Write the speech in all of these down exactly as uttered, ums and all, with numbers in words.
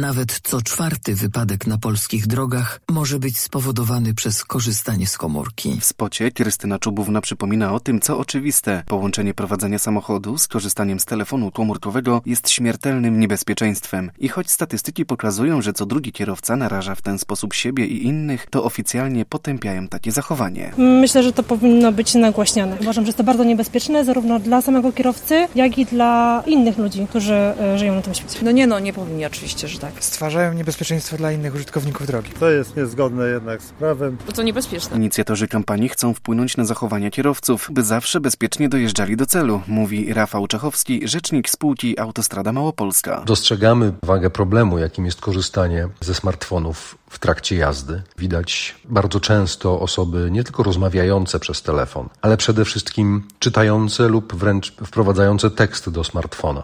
Nawet co czwarty wypadek na polskich drogach może być spowodowany przez korzystanie z komórki. W spocie Krystyna Czubówna przypomina o tym, co oczywiste. Połączenie prowadzenia samochodu z korzystaniem z telefonu komórkowego jest śmiertelnym niebezpieczeństwem. I choć statystyki pokazują, że co drugi kierowca naraża w ten sposób siebie i innych, to oficjalnie potępiają takie zachowanie. Myślę, że to powinno być nagłaśniane. Uważam, że jest to bardzo niebezpieczne zarówno dla samego kierowcy, jak i dla innych ludzi, którzy e, żyją na tym świecie. No nie, no nie powinni oczywiście, że tak. Stwarzają niebezpieczeństwo dla innych użytkowników drogi. To jest niezgodne jednak z prawem. Bo to niebezpieczne. Inicjatorzy kampanii chcą wpłynąć na zachowania kierowców, by zawsze bezpiecznie dojeżdżali do celu, mówi Rafał Czechowski, rzecznik spółki Autostrada Małopolska. Dostrzegamy wagę problemu, jakim jest korzystanie ze smartfonów w trakcie jazdy. Widać bardzo często osoby nie tylko rozmawiające przez telefon, ale przede wszystkim czytające lub wręcz wprowadzające tekst do smartfona.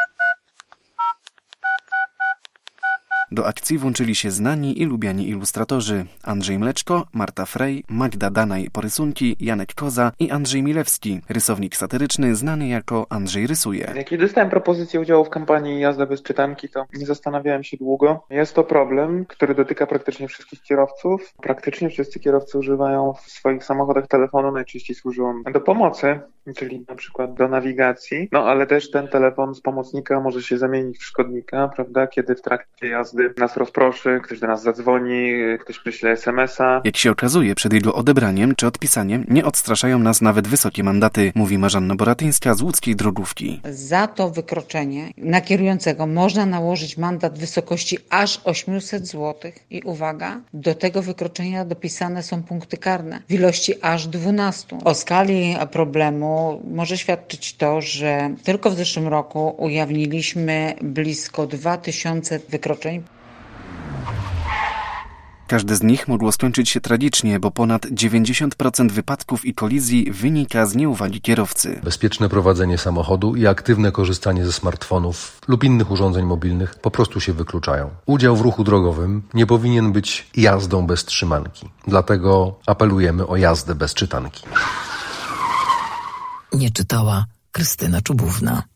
Do akcji włączyli się znani i lubiani ilustratorzy Andrzej Mleczko, Marta Frej, Magda Danaj-Porysunki, Janek Koza i Andrzej Milewski, rysownik satyryczny znany jako Andrzej Rysuje. Kiedy dostałem propozycję udziału w kampanii Jazda bez czytanki, to nie zastanawiałem się długo. Jest to problem, który dotyka praktycznie wszystkich kierowców. Praktycznie wszyscy kierowcy używają w swoich samochodach telefonu, najczęściej służą do pomocy, czyli na przykład do nawigacji, no ale też ten telefon z pomocnika może się zamienić w szkodnika, prawda, kiedy w trakcie jazdy nas rozproszy, ktoś do nas zadzwoni, ktoś przyśle es em es a. Jak się okazuje, przed jego odebraniem czy odpisaniem nie odstraszają nas nawet wysokie mandaty, mówi Marzanna Boratyńska z łódzkiej drogówki. Za to wykroczenie na kierującego można nałożyć mandat w wysokości aż osiemset złotych i uwaga, do tego wykroczenia dopisane są punkty karne w ilości aż dwunastu. O skali problemu może świadczyć to, że tylko w zeszłym roku ujawniliśmy blisko dwa tysiące wykroczeń. Każde z nich mogło skończyć się tragicznie, bo ponad dziewięćdziesiąt procent wypadków i kolizji wynika z nieuwagi kierowcy. Bezpieczne prowadzenie samochodu i aktywne korzystanie ze smartfonów lub innych urządzeń mobilnych po prostu się wykluczają. Udział w ruchu drogowym nie powinien być jazdą bez trzymanki. Dlatego apelujemy o jazdę bez czytanki. Nie czytała Krystyna Czubówna.